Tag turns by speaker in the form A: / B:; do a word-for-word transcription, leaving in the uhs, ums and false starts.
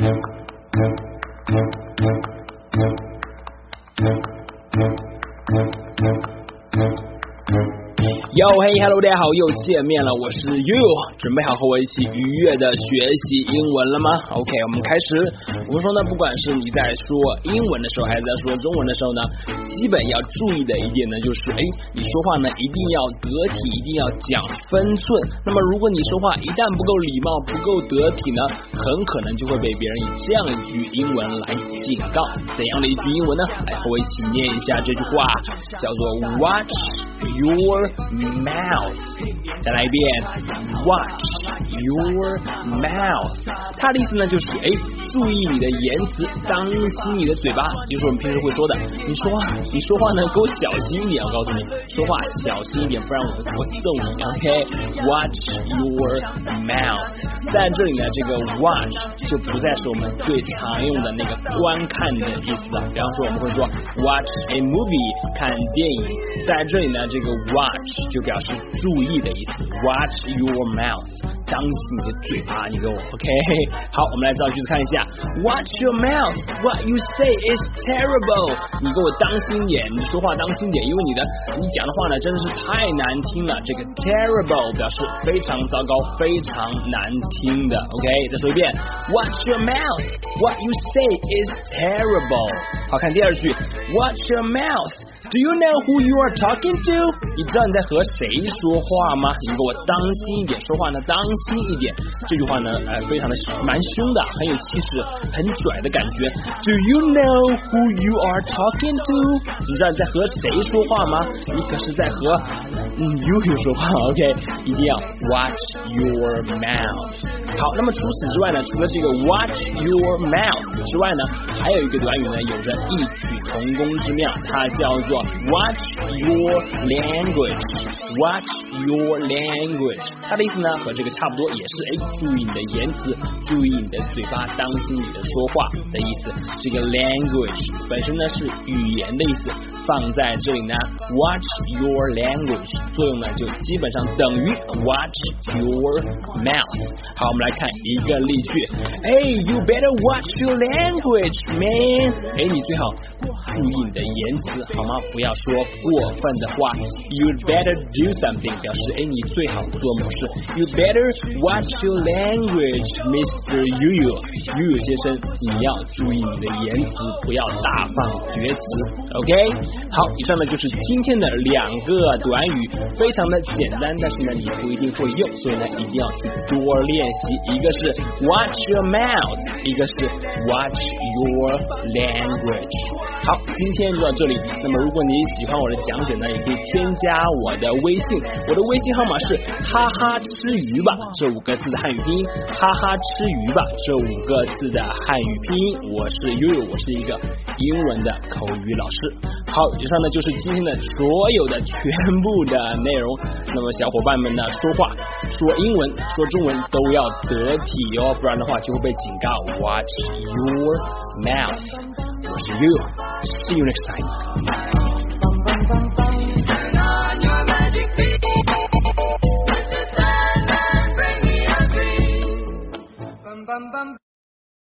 A: Yo hey hello 大家好，又见面了，我是 You， 准备好和我一起愉悦的学习英文了吗 ？OK， 我们开始。我们说呢，不管是你在说英文的时候，还是在说中文的时候呢，基本要注意的一点呢，就是哎，你说话呢一定要得体，一定要讲分寸。那么如果你说话一旦不够礼貌、不够得体呢，很可能就会被别人以这样一句英文来警告。怎样的一句英文呢？来和我一起念一下这句话，叫做 Watch your mouth。再来一遍 Watch your mouth。它的意思呢就是哎，注意你的言辞，当心你的嘴巴，就是我们平时会说的，你说话你说话呢给我小心一点，我告诉你，说话小心一点，不然我我揍你。 OK， Watch your mouth。在这里呢，这个 watch 就不再是我们最常用的那个观看的意思了。比方说我们会说 watch a movie， 看电影，在这里呢，这个 watch 就表示注意的意思。Watch your mouth， 当心你的嘴巴，你给我 OK。 好，我们来造句子看一下。 Watch your mouth， what you say is terrible。 你给我当心点，你说话当心点，因为你的你讲的话呢真的是太难听了。这个 terrible 表示非常糟糕，非常难听的。 OK， 再说一遍。 Watch your mouth， what you say is terrible。 好，看第二句。 Watch your mouth，Do you know who you are talking to？ 你知道你在和谁说话吗？你给我当心一点，说话呢当心一点。这句话呢，呃，非常的蛮凶的，很有气势，很拽的感觉。Do you know who you are talking to？ 你知道你在和谁说话吗？你可是在和嗯 you 说话。 OK， 一定要 watch your mouth。 好，那么除此之外呢，除了这个 watch your mouth 之外呢，还有一个短语呢，有着异曲同工之妙，它叫做Watch your language， Watch your language。 它的意思呢和这个差不多，也是哎，注意你的言辞，注意你的嘴巴，当心你的说话的意思。这个 language 本身呢是语言的意思，放在这里呢 Watch your language 作用呢就基本上等于 Watch your mouth。 好，我们来看一个例句。 Hey you better watch your language man。 哎，你最好注意你的言辞好吗？不要说过分的话。 You'd better do something 表示哎，你最好做某事。 You better watch your language Mister Yu Yu 先生，你要注意你的言辞，不要大放厥词。 OK， 好，以上呢就是今天的两个短语，非常的简单，但是呢你不一定会用，所以呢一定要去多练习。一个是 watch your mouth， 一个是 watch your language。 好，今天就到这里。那么如果你喜欢我的讲解呢，也可以添加我的微信，我的微信号码是哈哈吃鱼吧这五个字的汉语拼音，哈哈吃鱼吧这五个字的汉语拼音。我是悠悠，我是一个英文的口语老师。好，以上呢就是今天的所有的全部的内容。那么小伙伴们呢，说话说英文说中文都要得体哦，不然的话就会被警告。 Watch your mouth。 我是 You， See you next time。
B: Turn on your magic beat. Mister Sandman, bring me a dream. Bum, bum, bum.